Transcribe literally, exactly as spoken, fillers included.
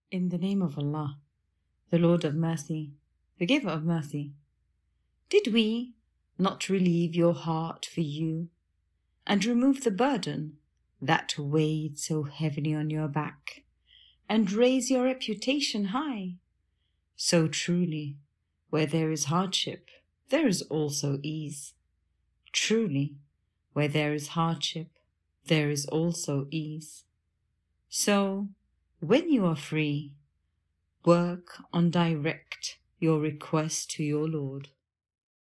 In the name of Allah, the Lord of mercy, the giver of mercy. Did we not relieve your heart for you and remove the burden that weighed so heavily on your back and raise your reputation high? So truly, where there is hardship, there is also ease. Truly, where there is hardship, there is also ease. So, when you are free, work on direct your request to your Lord.